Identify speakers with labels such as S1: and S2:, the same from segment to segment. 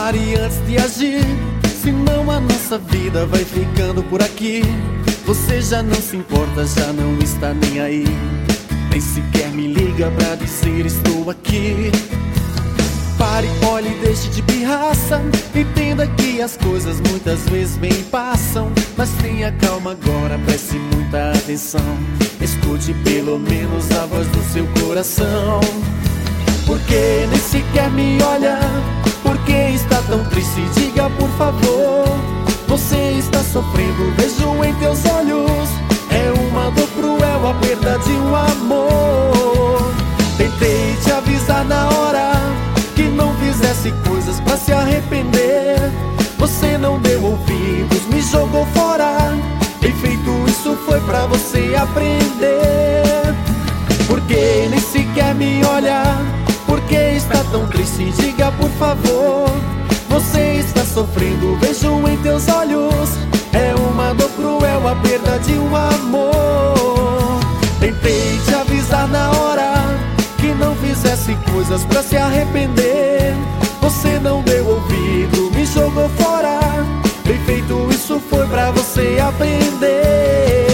S1: Pare antes de agir, senão a nossa vida vai ficando por aqui. Você já não se importa, já não está nem aí, nem sequer me liga pra dizer estou aqui. Pare, olhe, deixe de pirraça, entenda que as coisas muitas vezes vêm e passam. Mas tenha calma agora, preste muita atenção, escute pelo menos a voz do seu coração. Porque nem sequer me olha, porque está tão triste, diga por favor. Você está sofrendo, vejo em teus olhos, é uma dor cruel, a perda de um amor. Tentei te avisar na hora que não fizesse coisas pra se arrepender. Você não deu ouvidos, me jogou fora. Bem feito, isso foi pra você aprender. Porque nem sequer me olha, porque está tão triste, diga por favor. Você está sofrendo, vejo em teus olhos, é uma dor cruel, a perda de um amor. Tentei te avisar na hora que não fizesse coisas pra se arrepender. Você não deu ouvido, me jogou fora. Bem feito, isso foi pra você aprender.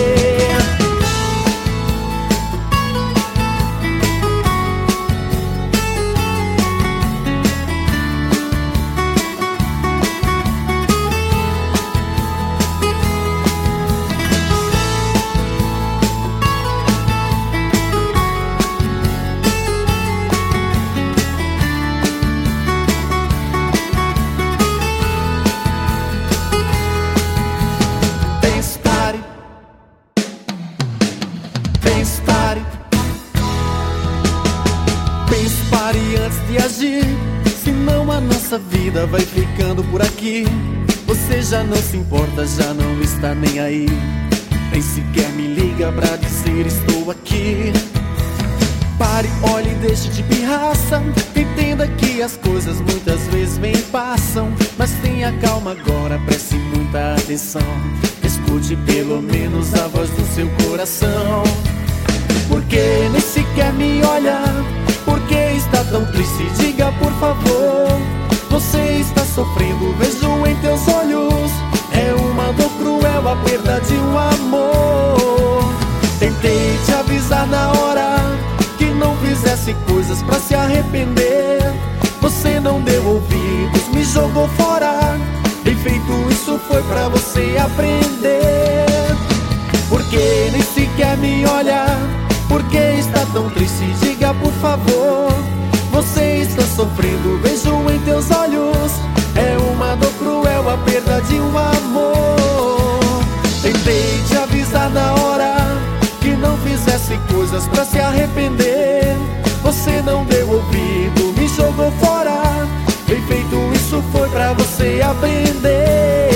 S1: Pare antes de agir, senão a nossa vida vai ficando por aqui. Você já não se importa, já não está nem aí, nem sequer me liga pra dizer estou aqui. Pare, olhe, deixe de pirraça, entenda que as coisas muitas vezes vêm e passam. Mas tenha calma agora, preste muita atenção, escute pelo menos a voz do seu coração. Porque nem sequer me olha, porque está tão triste, diga por favor. Você está sofrendo, vejo em teus olhos, é uma dor cruel, a perda de um amor. Tentei te avisar na hora que não fizesse coisas pra se arrepender. Você não deu ouvidos, me jogou fora. Bem feito, isso foi pra você aprender. Porque nem sequer me olha, porque está tão triste, diga por favor. Você está sofrendo, vejo em teus olhos, é uma dor cruel, a perda de um amor. Tentei te avisar na hora que não fizesse coisas pra se arrepender. Você não deu ouvido, me jogou fora. Bem feito, isso foi pra você aprender.